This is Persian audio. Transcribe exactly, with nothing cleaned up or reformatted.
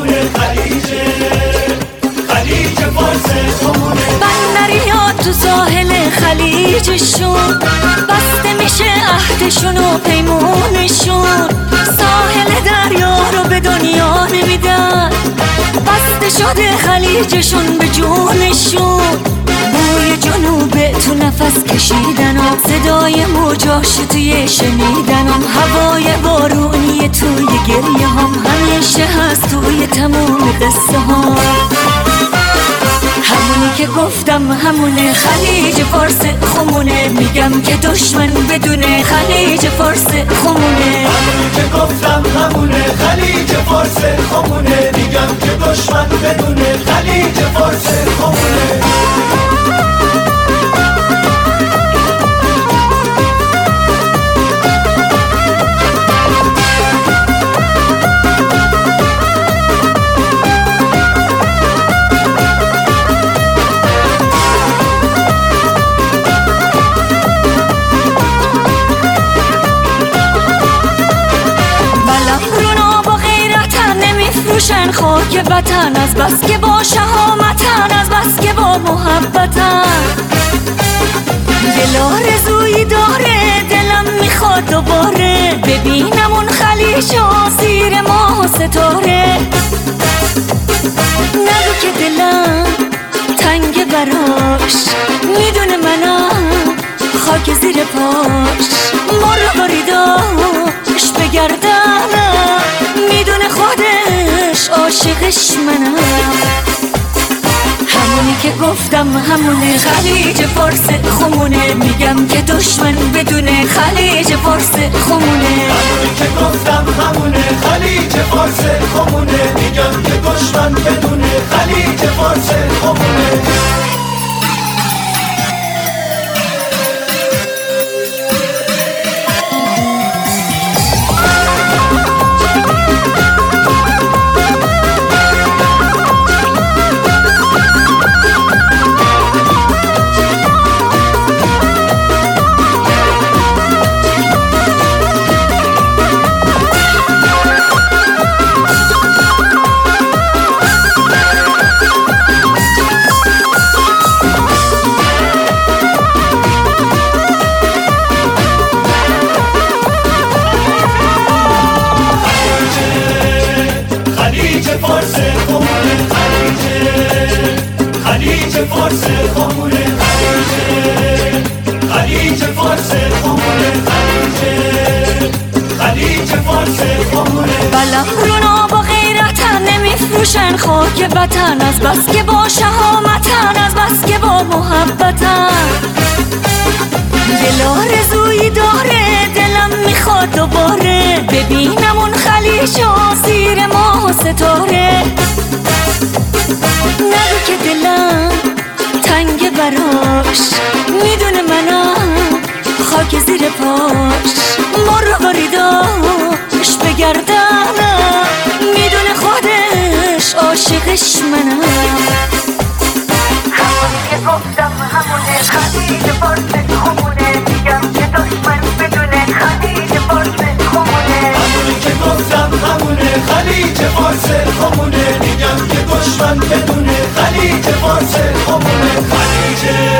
خمونه خلیجه خلیج فارس خمونه. بندریات تو ساحل خلیجشون بسته میشه عهدشون و پیمونشون، ساحل دریا رو به دنیا نمیدن، بسته شده خلیجشون به جونشون. بوی جنوب تو نفس کشیدن و صدای موجاش توی شنیدنم، هوای بارونی توی گریه هم همیشه هست توی تموم قصه ها. همونی که گفتم همونه خلیج فارس خمونه، میگم که دشمن بدونه خلیج فارس خمونه. همونی که گفتم همونه خلیج فارس خمونه، میگم که دشمن بدونه خلیج فارس خمونه. روشن خاک وطن از بس که با شهامتن، از بس که با محبتن. دل آرزویی داره دلم میخواد دوباره ببینم اون خلیج زیر ماه و ستاره. نگو که دلم تنگ براش، میدونه منم خاک زیر پاش، مروریداش بگردنم، میدونه خودش عاشقش منم. همونی که گفتم همونه خلیج فارس خمونه، میگم که دشمن بدونه خلیج فارس خمونه. همونی که گفتم همونه خلیج فارس خمونه، میگم که دشمن بدونه خلیج فارس خمونه. فارس خمونه خلیجه خلیج فارس خمونه خلیجه خلیج فارس خمونه خلیجه خلیج فارس خمونه. بلم رونا با غیرتن نمیفروشن خاک وطن، از بس که با شهامتن، از بس که با محبتن. دل آرزویی داره دلم میخواد دوباره ببینم اون خلیج زیر ماه و ستاره. نگو که دلم تنگ براش، میدونه منم خاک زیر پاش، مروریداش بگردنم، میدونه خودش عاشقش منم. همونی که گفتم همونه خلیج فارس خمونه، میگم که دشمن بدونه خلیج فارس خمونه. همونی که گفتم همونه خلیج فارس خمونه، میگم که دشمن بدونه خلیج فارس خمونه خلیجه